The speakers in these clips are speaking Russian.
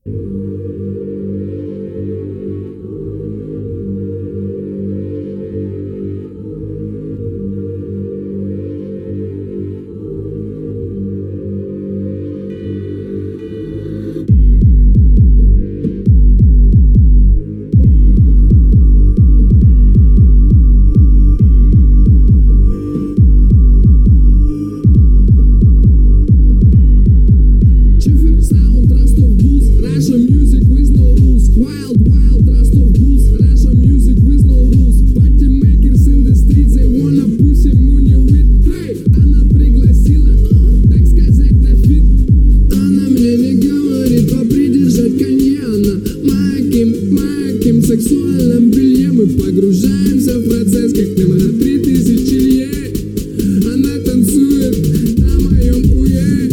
сексуальном белье мы погружаемся в процесс, как нам на 3000 лье. Она танцует на моем уе,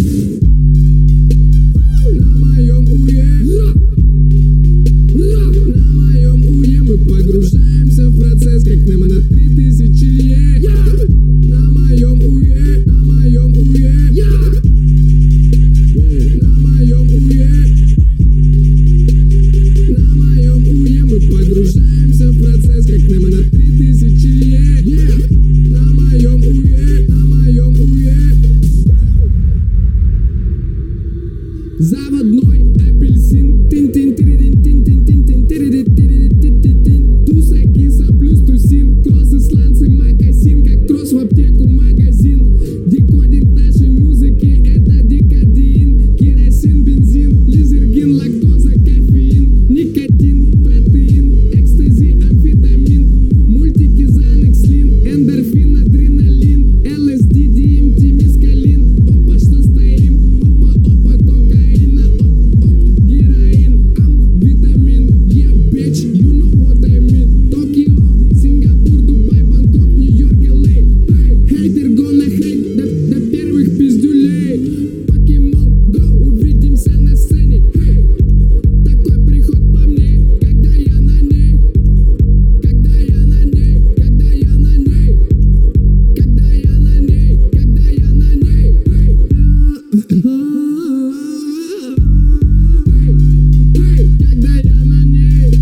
на моем уе, на моем уе. Мы погружаемся в процесс, как нам на 3000 лье. На моем уе, на моем уе, на моем уе. Погружаемся в процесс, как нам на 3000 лье. На моем уе, на моем уе. Заводной апельсин, туса, киса плюс тусин, кроссы, сланцы, макасин, как трос в аптеку, магазин. Декодинг нашей музыки — это декадин, керосин, бензин, лизергин, лактоза, кофеин, никотин, протеин, экстази, амфетамин, мультики, Занекс, Лин, эндорфин, адреналин, ЛСД, ДМТ, мескалин. Опа, что стоим? Опа, опа, кокаина, оп, оп, героин, витамин, yeah, bitch, you know what I mean. Токио, Сингапур, Дубай, Бангкок, Нью-Йорк, LA. Хейтер gonna hate до первых пиздюлей. Покемон, go, увидимся на сцене. Такой приход по мне, когда я на ней, когда я на ней, когда я на ней, когда я на ней, когда я на ней. Когда я на ней,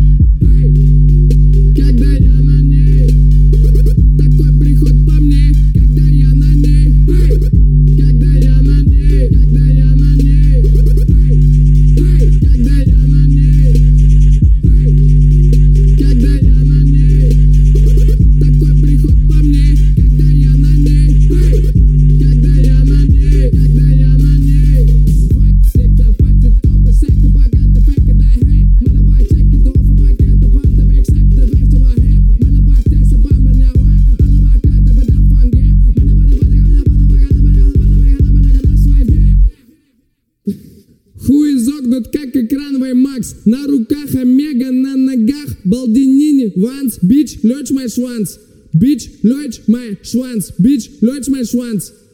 когда я на ней. Такой приход по мне, когда я на ней, когда я на ней, когда я на ней, когда я на ней, когда я на ней. Такой приход по мне, когда я на ней, когда я на ней, когда я на ней. Факт, секта, факты, топы, секты, богаты, фейки, да, хей. Мене бак, чеки, дофи, пакети, банди, вік, секти, векти, ваге. Мене бак, теси, бамби, не ве. Мене бак, кати, беда, фанге. Мене бада, бада, гана, бада, багана, мене бада, багана, мене гана, свайбе. Хуй изогнут, как экрановый Макс. На руках Омега, на ногах Балдинини, Ванс. Бич, лёч мой шванс. Бич, лёч мой шванс. Бич, лёч мой шванс.